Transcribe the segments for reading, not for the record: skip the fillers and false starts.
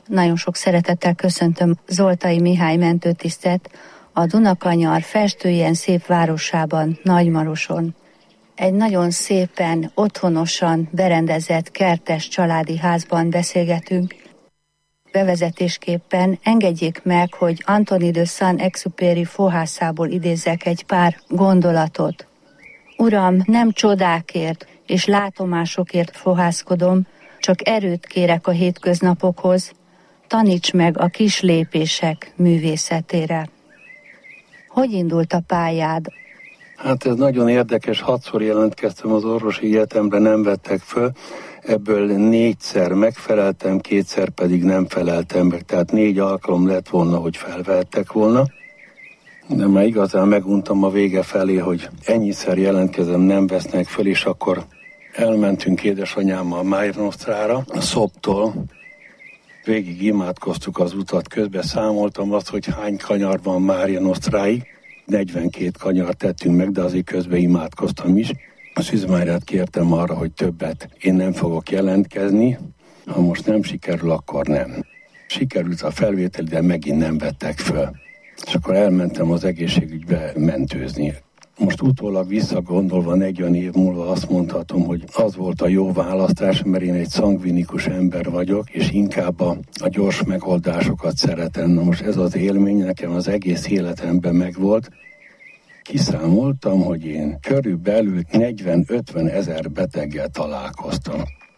Nagyon sok szeretettel köszöntöm Zoltai Mihály mentőtisztet a Dunakanyar festőjen szép városában, Nagymaroson. Egy nagyon szépen, otthonosan berendezett kertes családi házban beszélgetünk. Bevezetésképpen engedjék meg, hogy Anthony de Saint-Exupéry fohászából idézzek egy pár gondolatot. Uram, nem csodákért és látomásokért fohászkodom, csak erőt kérek a hétköznapokhoz, taníts meg a kis lépések művészetére. Hogy indult a pályád? Hát ez nagyon érdekes, 6-szor jelentkeztem az orvosi egyetemre, nem vettek föl, ebből 4-szer megfeleltem, 2-szer pedig nem feleltem meg, tehát 4 alkalom lett volna, hogy felvettek volna. De már igazán meguntam a vége felé, hogy ennyiszer jelentkezem, nem vesznek föl, és akkor elmentünk édesanyámmal Mária Nostrára, a Szobtól. Végig imádkoztuk az utat, közben számoltam azt, hogy hány kanyar van Mária Nostráig. 42 kanyart tettünk meg, de azért közben imádkoztam is. A Szűz Máriát kértem arra, hogy többet én nem fogok jelentkezni, ha most nem sikerül, akkor nem. Sikerült a felvétel, de megint nem vettek föl. És akkor elmentem az egészségügybe mentőzni. Most utólag visszagondolva 40 év múlva azt mondhatom, hogy az volt a jó választás, mert én egy szangvinikus ember vagyok, és inkább a gyors megoldásokat szeretem. Na most ez az élmény nekem az egész életemben megvolt. Kiszámoltam, hogy én körülbelül 40-50 ezer beteggel találkoztam.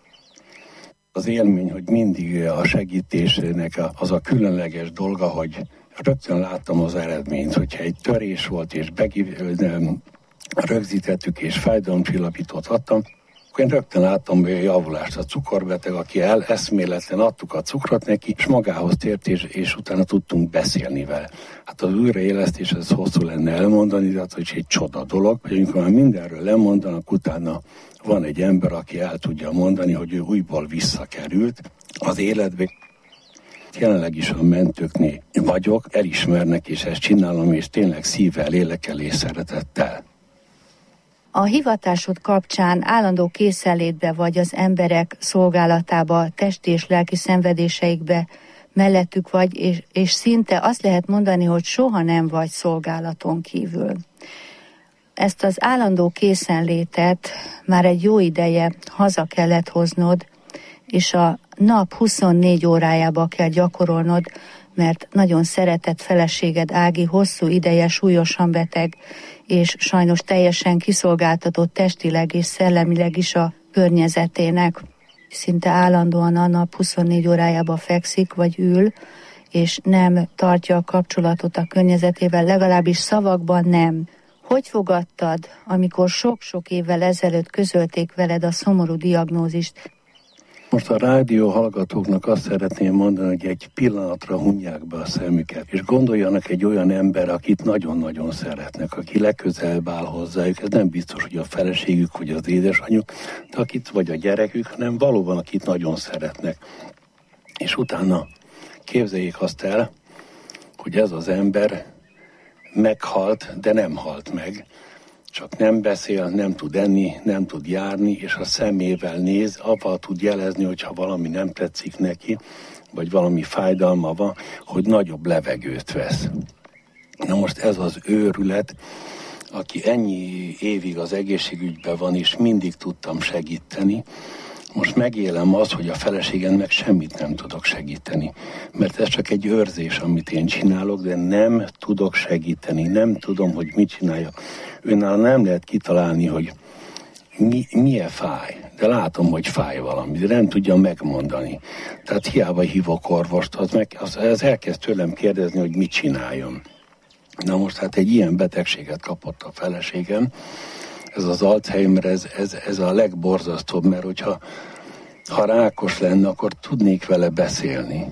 Az élmény, hogy mindig a segítésnek az a különleges dolga, hogy rögtön láttam az eredményt, hogyha egy törés volt, és rögzítettük, és fájdalomcsillapítót adtam, akkor én rögtön láttam a javulást. A cukorbeteg, aki eszméletlen, adtuk a cukrot neki, és magához tért, és utána tudtunk beszélni vele. Hát az újraélesztés, ez hosszú lenne elmondani, de hogy egy csoda dolog, hogy amikor már mindenről lemondanak, utána van egy ember, aki el tudja mondani, hogy ő újból visszakerült az életbe. Jelenleg is a mentőknél vagyok, elismernek, és ezt csinálom, és tényleg szívvel, lélekkel és szeretettel. A hivatásod kapcsán állandó készenlétbe vagy az emberek szolgálatába, testi és lelki szenvedéseikbe mellettük vagy, és szinte azt lehet mondani, hogy soha nem vagy szolgálaton kívül. Ezt az állandó készenlétet már egy jó ideje haza kellett hoznod, és a nap 24 órájába kell gyakorolnod, mert nagyon szeretett feleséged Ági hosszú ideje súlyosan beteg, és sajnos teljesen kiszolgáltatott testileg és szellemileg is a környezetének. Szinte állandóan a nap 24 órájába fekszik vagy ül, és nem tartja a kapcsolatot a környezetével, legalábbis szavakban nem. Hogy fogadtad, amikor sok-sok évvel ezelőtt közölték veled a szomorú diagnózist? Most a rádió hallgatóknak azt szeretném mondani, hogy egy pillanatra hunják be a szemüket, és gondoljanak egy olyan ember, akit nagyon-nagyon szeretnek, aki legközelebb áll hozzájuk. Ez nem biztos, hogy a feleségük, vagy az édesanyjuk, de akit vagy a gyerekük, hanem valóban akit nagyon szeretnek. És utána képzeljék azt el, hogy ez az ember meghalt, de nem halt meg. Csak nem beszél, nem tud enni, nem tud járni, és a szemével néz, avval tud jelezni, hogyha valami nem tetszik neki, vagy valami fájdalma van, hogy nagyobb levegőt vesz. Na most ez az őrület, aki ennyi évig az egészségügyben van, és mindig tudtam segíteni, most megélem az, hogy a feleségemnek semmit nem tudok segíteni. Mert ez csak egy őrzés, amit én csinálok, de nem tudok segíteni, nem tudom, hogy mit csináljak. Önállal nem lehet kitalálni, hogy milyen fáj. De látom, hogy fáj valami, de nem tudja megmondani. Tehát hiába hívok orvost, az elkezd tőlem kérdezni, hogy mit csináljon. Na most hát egy ilyen betegséget kapott a feleségem. Ez az Alzheimer, ez a legborzasztóbb, mert hogyha rákos lenne, akkor tudnék vele beszélni.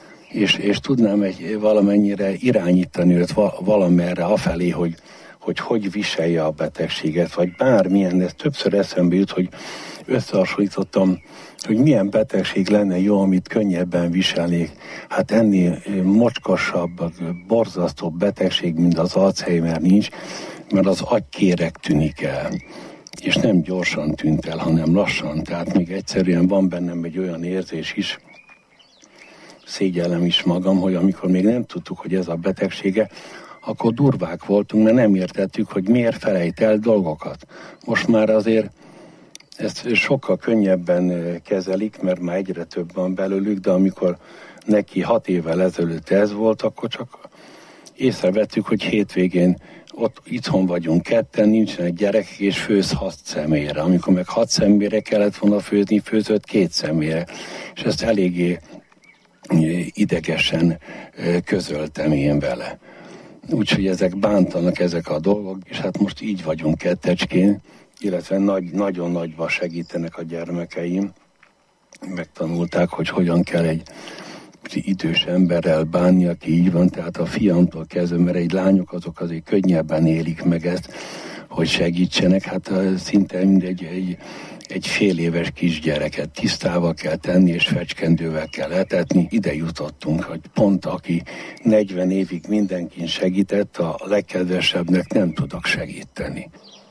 És tudnám valamennyire irányítani őt valamerre afelé, hogy viselje a betegséget, vagy bármilyen, ez többször eszembe jut, hogy összehasonlítottam, hogy milyen betegség lenne jó, amit könnyebben viselnék. Hát ennél mocskosabb, borzasztóbb betegség, mint az Alzheimer nincs, mert az agykéreg tűnik el. És nem gyorsan tűnt el, hanem lassan. Tehát még egyszerűen van bennem egy olyan érzés is, szégyellem is magam, hogy amikor még nem tudtuk, hogy ez a betegsége, akkor durvák voltunk, mert nem értettük, hogy miért felejt el dolgokat. Most már azért ezt sokkal könnyebben kezelik, mert már egyre több van belőlük, de amikor neki 6 évvel ezelőtt ez volt, akkor csak észrevettük, hogy hétvégén ott itthon vagyunk ketten, nincsenek gyerekek, és főz 6 személyre. Amikor meg 6 személyre kellett volna főzni, főzött 2 személyre. És ezt eléggé idegesen közöltem én vele. Úgyhogy ezek bántanak ezek a dolgok, és hát most így vagyunk kettecskén, illetve nagyon nagyban segítenek a gyermekeim. Megtanulták, hogy hogyan kell egy idős emberrel bánni, aki így van, tehát a fiamtól kezdve, mert egy lányok azok azért könnyebben élik meg ezt, hogy segítsenek, hát szinte mindegy egy fél éves kisgyereket tisztával kell tenni, és fecskendővel kell etetni. Ide jutottunk, hogy pont aki 40 évig mindenkin segített, a legkedvesebbnek nem tudok segíteni.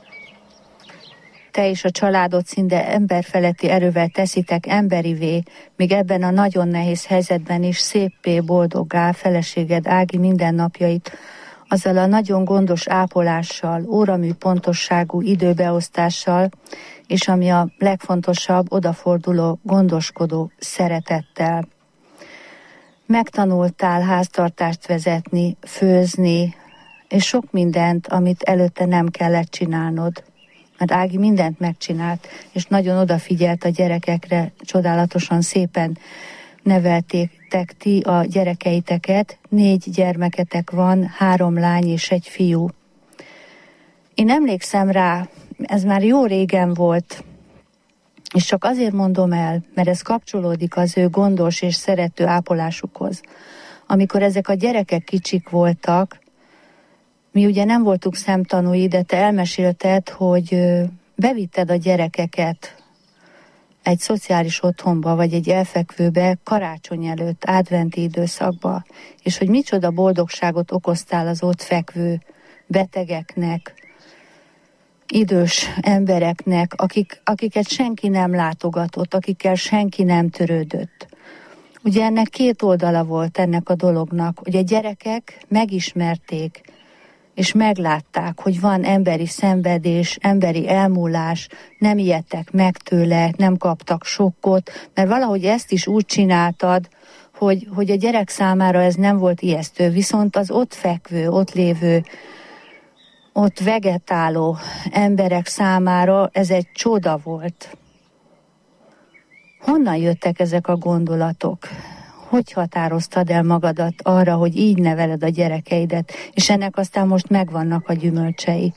Te és a családod szinte emberfeletti erővel teszitek emberivé, míg ebben a nagyon nehéz helyzetben is széppé, boldoggá feleséged Ági mindennapjait azzal a nagyon gondos ápolással, óramű pontosságú időbeosztással, és ami a legfontosabb, odaforduló, gondoskodó szeretettel. Megtanultál háztartást vezetni, főzni, és sok mindent, amit előtte nem kellett csinálnod. Mert Ági mindent megcsinált, és nagyon odafigyelt a gyerekekre, csodálatosan szépen neveltétek ti a gyerekeiteket. 4 gyermeketek van, 3 lány és 1 fiú. Én emlékszem rá, ez már jó régen volt, és csak azért mondom el, mert ez kapcsolódik az ő gondos és szerető ápolásukhoz. Amikor ezek a gyerekek kicsik voltak, mi ugye nem voltunk szemtanúi, de te elmesélted, hogy bevitted a gyerekeket egy szociális otthonba, vagy egy elfekvőbe karácsony előtt, adventi időszakba, és hogy micsoda boldogságot okoztál az ott fekvő betegeknek, idős embereknek, akiket senki nem látogatott, akikkel senki nem törődött. Ugye ennek 2 oldala volt ennek a dolognak, hogy a gyerekek megismerték, és meglátták, hogy van emberi szenvedés, emberi elmúlás, nem ijedtek meg tőle, nem kaptak sokkot, mert valahogy ezt is úgy csináltad, hogy a gyerek számára ez nem volt ijesztő, viszont az ott fekvő, ott lévő, ott vegetáló emberek számára ez egy csoda volt. Honnan jöttek ezek a gondolatok? Hogy határoztad el magadat arra, hogy így neveled a gyerekeidet, és ennek aztán most megvannak a gyümölcsei?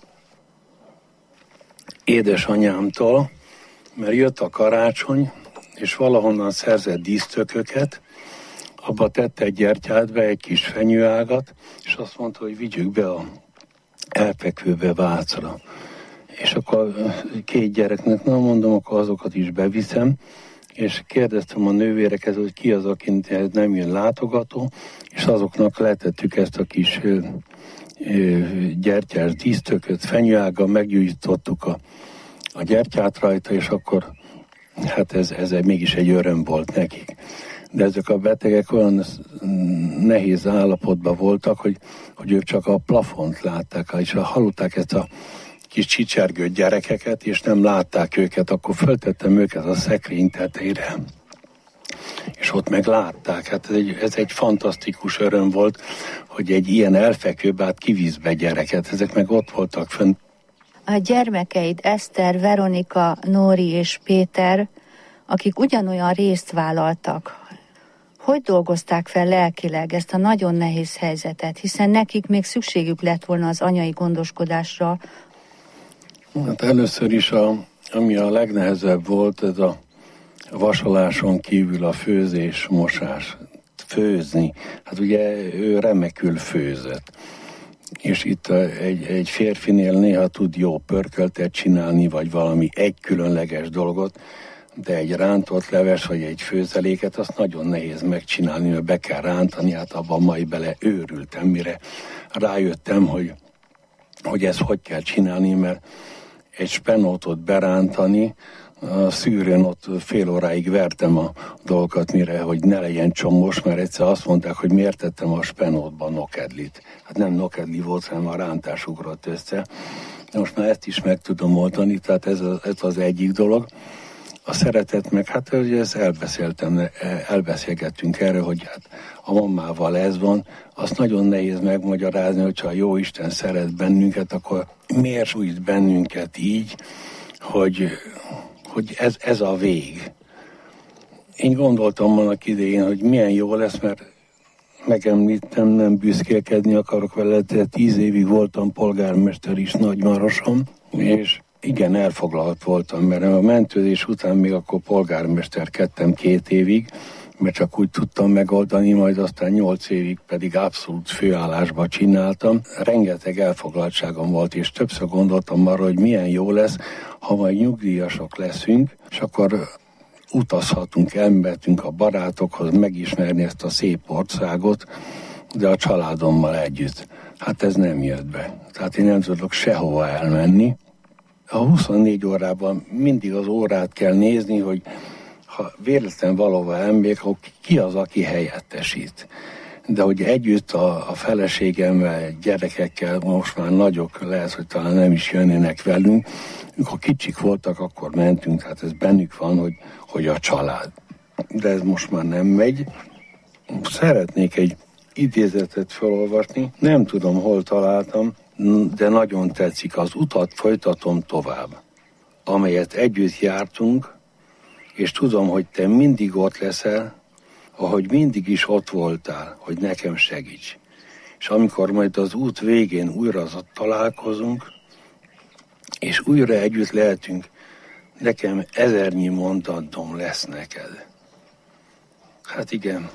Édesanyámtól, mert jött a karácsony, és valahonnan szerzett dísztököket, abba tette egy gyertyádba egy kis fenyőágat, és azt mondta, hogy vigyük be a elfekvőbe Vácra. És akkor 2 gyereknek, na mondom, akkor azokat is beviszem, és kérdeztem a nővéreket, hogy ki az, akinek nem jön látogató, és azoknak letettük ezt a kis gyertyás dísztököt, fenyőággal meggyújtottuk a gyertyát rajta, és akkor hát ez mégis egy öröm volt nekik. De ezek a betegek olyan nehéz állapotban voltak, hogy ők csak a plafont látták, és ha hallották ezt a kis csicsergő gyerekeket, és nem látták őket, akkor föltettem őket a szekrény tetejére, és ott meg látták. Hát ez egy fantasztikus öröm volt, hogy egy ilyen elfekvőbe kivisz be gyereket, ezek meg ott voltak fönn. A gyermekeid, Eszter, Veronika, Nóri és Péter, akik ugyanolyan részt vállaltak, hogy dolgozták fel lelkileg ezt a nagyon nehéz helyzetet, hiszen nekik még szükségük lett volna az anyai gondoskodásra. Hát először is, ami a legnehezebb volt, ez a vasaláson kívül a főzés, mosás, főzni. Hát ugye ő remekül főzött. És itt egy férfinél néha tud jó pörköltet csinálni, vagy valami egy különleges dolgot, de egy rántott leves, vagy egy főzeléket, azt nagyon nehéz megcsinálni, mert be kell rántani, hát abban majd bele őrültem, mire rájöttem, hogy ezt hogy kell csinálni, mert egy spenótot berántani, a szűrőn ott fél óráig vertem a dolgokat, mire, hogy ne legyen csomós, mert egyszer azt mondták, hogy miért tettem a spenótban nokedlit. Hát nem nokedli volt, hanem a rántás ugrott össze. Most már ezt is meg tudom oldani, tehát ez az egyik dolog. A szeretet meg, hát ugye ezt elbeszélgettünk erről, hogy hát a mamával ez van, azt nagyon nehéz megmagyarázni, hogyha a Jóisten szeret bennünket, akkor miért sújt bennünket így, hogy ez a vég. Én gondoltam annak idején, hogy milyen jó lesz, mert megemlítem, nem büszkélkedni akarok vele, de 10 évig voltam polgármester is Nagymaroson, és igen, elfoglalt voltam, mert a mentőzés után még akkor polgármesterkedtem 2 évig, mert csak úgy tudtam megoldani, majd aztán 8 évig pedig abszolút főállásba csináltam. Rengeteg elfoglaltságom volt, és többször gondoltam arra, hogy milyen jó lesz, ha majd nyugdíjasok leszünk, és akkor utazhatunk, elmehetünk a barátokhoz megismerni ezt a szép országot, de a családommal együtt. Hát ez nem jött be. Tehát én nem tudok sehova elmenni. A 24 órában mindig az órát kell nézni, hogy ha véletlen valahova elmegyek, akkor ki az, aki helyettesít. De hogy együtt a feleségemmel, gyerekekkel, most már nagyok, lehet, hogy talán nem is jönnének velünk, amikor kicsik voltak, akkor mentünk, hát ez bennük van, hogy a család. De ez most már nem megy. Szeretnék egy idézetet felolvasni, nem tudom, hol találtam, de nagyon tetszik. Az utat folytatom tovább, amelyet együtt jártunk, és tudom, hogy te mindig ott leszel, ahogy mindig is ott voltál, hogy nekem segíts. És amikor majd az út végén újra találkozunk, és újra együtt lehetünk, nekem 1000-nyi mondatom lesz neked. Hát igen.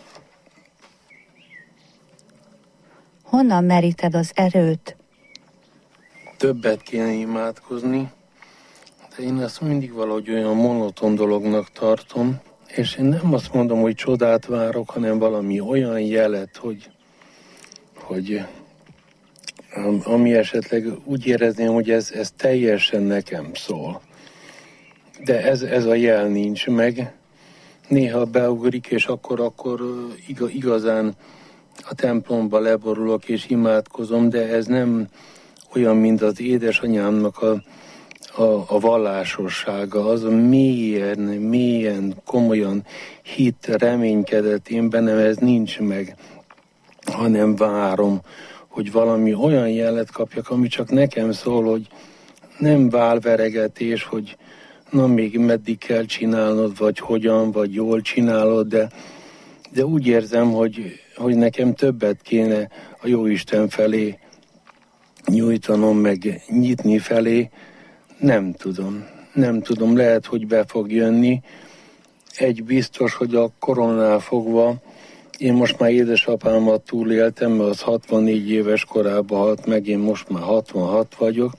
Honnan meríted az erőt? Többet kéne imádkozni, de én ezt mindig valahogy olyan monoton dolognak tartom, és én nem azt mondom, hogy csodát várok, hanem valami olyan jelet, hogy ami esetleg úgy érezném, hogy ez teljesen nekem szól. De ez a jel nincs meg. Néha beugrik, és akkor igazán a templomba leborulok és imádkozom, de ez nem olyan, mint az édesanyámnak a vallásossága, az mélyen, komolyan hit, reménykedett én bennem, ez nincs meg, hanem várom, hogy valami olyan jelet kapjak, ami csak nekem szól, hogy nem válveregetés, hogy na még meddig kell csinálnod, vagy hogyan, vagy jól csinálod, de úgy érzem, hogy nekem többet kéne a Jóisten felé nyújtanom, meg nyitni felé. Nem tudom, lehet, hogy be fog jönni. Egy biztos, hogy a koronánál fogva, én most már édesapámat túléltem, mert az 64 éves korában halt meg, én most már 66 vagyok,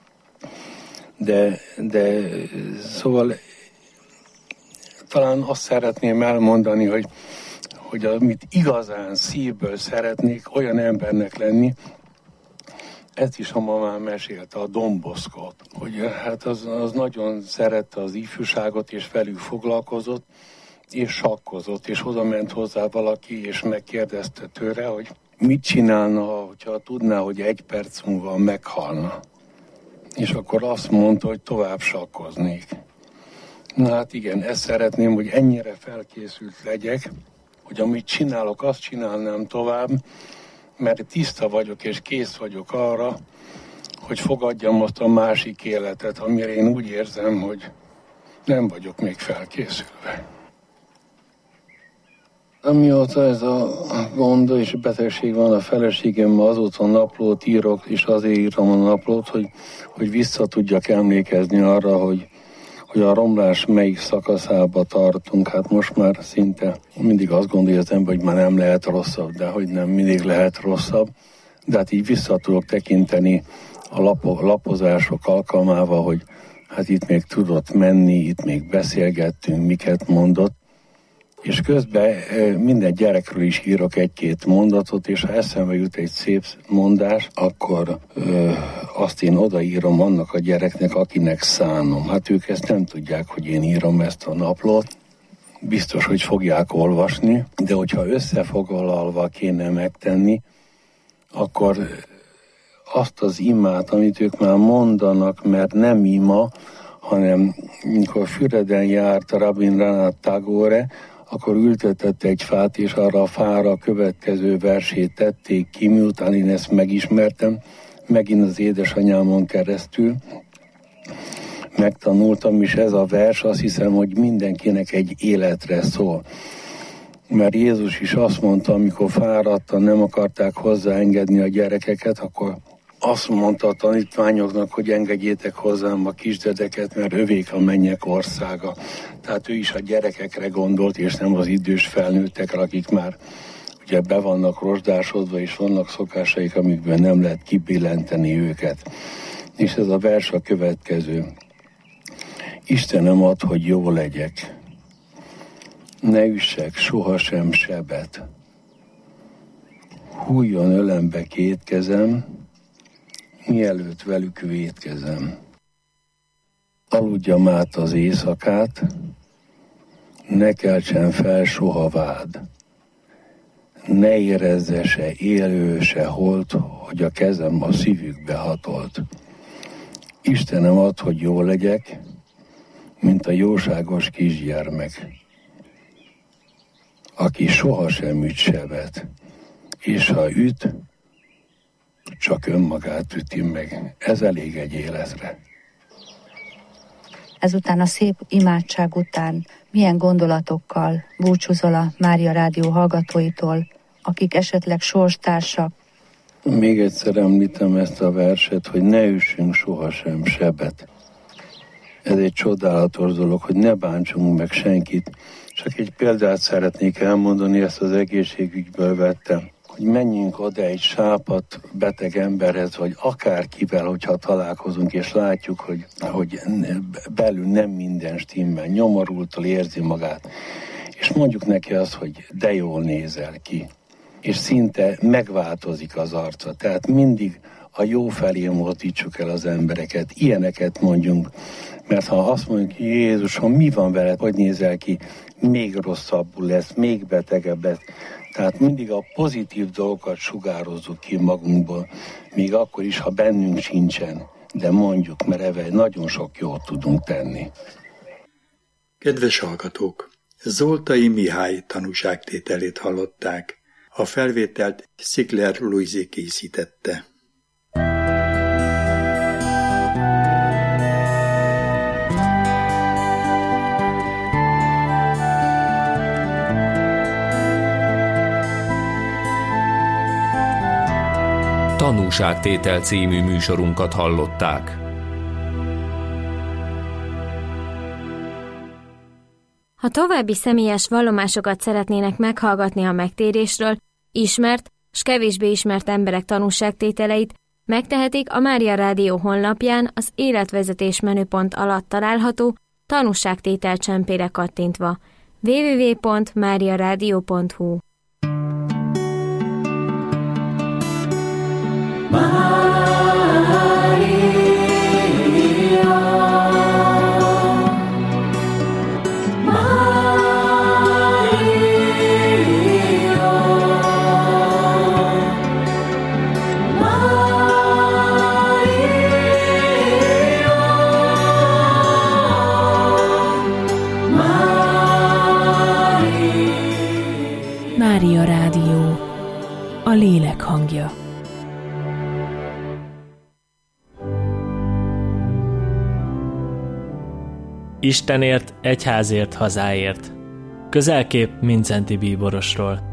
de szóval talán azt szeretném elmondani, hogy amit igazán szívből szeretnék olyan embernek lenni, ezt is a mamám mesélte, a Don Boscot, hogy hát az nagyon szerette az ifjúságot, és velük foglalkozott, és sakkozott, és oda ment hozzá valaki, és megkérdezte tőle, hogy mit csinálna, hogyha tudná, hogy 1 perc múlva meghalna. És akkor azt mondta, hogy tovább sakkoznék. Na hát igen, ezt szeretném, hogy ennyire felkészült legyek, hogy amit csinálok, azt csinálnám tovább, mert tiszta vagyok és kész vagyok arra, hogy fogadjam azt a másik életet, amire én úgy érzem, hogy nem vagyok még felkészülve. Amióta ez a gond és betegség van a feleségemmel, azóta naplót írok, és azért írom a naplót, hogy vissza tudjak emlékezni arra, hogy a romlás melyik szakaszába tartunk. Hát most már szinte mindig azt gondolja az ember, hogy már nem lehet rosszabb, de hogy nem mindig lehet rosszabb. De hát így vissza tudok tekinteni a lapozások alkalmával, hogy hát itt még tudott menni, itt még beszélgettünk, miket mondott. És közben minden gyerekről is írok egy-két mondatot, és ha eszembe jut egy szép mondás, akkor azt én odaírom annak a gyereknek, akinek szánom. Hát ők ezt nem tudják, hogy én írom ezt a naplót. Biztos, hogy fogják olvasni, de hogyha összefoglalva kéne megtenni, akkor azt az imát, amit ők már mondanak, mert nem ima, hanem mikor Füreden járt a Rabindranath Tagore, akkor ültetett egy fát, és arra a fára a következő versét tették ki, miután én ezt megismertem, megint az édesanyámon keresztül megtanultam, és ez a vers azt hiszem, hogy mindenkinek egy életre szól. Mert Jézus is azt mondta, amikor fáradtan nem akarták hozzáengedni a gyerekeket, akkor azt mondta a tanítványoknak, hogy engedjétek hozzám a kisdedeket, mert övék a mennyek országa. Tehát ő is a gyerekekre gondolt, és nem az idős felnőttekre, akik már ugye be vannak rozsdásodva, és vannak szokásaik, amikben nem lehet kibillenteni őket. És ez a vers a következő. Istenem ad, hogy jó legyek. Ne üssek sohasem sebet. Hújjon ölembe két kezem, mielőtt velük vétkezem. Aludjam át az éjszakát, ne keltsen fel soha vád. Ne érezze se élő, se holt, hogy a kezem a szívükbe hatolt. Istenem ad, hogy jó legyek, mint a jóságos kisgyermek, aki sohasem üt sebet, és ha üt, csak önmagát üti meg. Ez elég egy életre. Ezután a szép imádság után milyen gondolatokkal búcsúzol a Mária Rádió hallgatóitól, akik esetleg sorstársak? Még egyszer említem ezt a verset, hogy ne üssünk sohasem sebet. Ez egy csodálatos dolog, hogy ne bántsunk meg senkit. Csak egy példát szeretnék elmondani, ezt az egészségügyből vettem. Hogy menjünk oda egy sápadt beteg emberhez, vagy akárkivel, hogyha találkozunk, és látjuk, hogy belül nem minden stimmel, nyomorultól érzi magát. És mondjuk neki azt, hogy de jól nézel ki. És szinte megváltozik az arca. Tehát mindig a jó felé mozdítsuk el az embereket. Ilyeneket mondjunk. Mert ha azt mondjuk, Jézusom, mi van veled, hogy nézel ki, még rosszabbul lesz, még betegebb lesz. Tehát mindig a pozitív dolgokat sugározzuk ki magunkból, még akkor is, ha bennünk sincsen. De mondjuk, mert ebben nagyon sok jót tudunk tenni. Kedves hallgatók! Zoltai Mihály tanúságtételét hallották. A felvételt Szikler Luisi készítette. Tanúságtétel című műsorunkat hallották. Ha további személyes vallomásokat szeretnének meghallgatni a megtérésről, ismert s kevésbé ismert emberek tanúságtételeit, megtehetik a Mária Rádió honlapján az életvezetés menüpont alatt található tanúságtétel csempére kattintva www.mariaradio.hu. Mária Rádió, a lélek hangja. Istenért, egyházért, hazáért. Közelkép Mindszenty Bíborosról.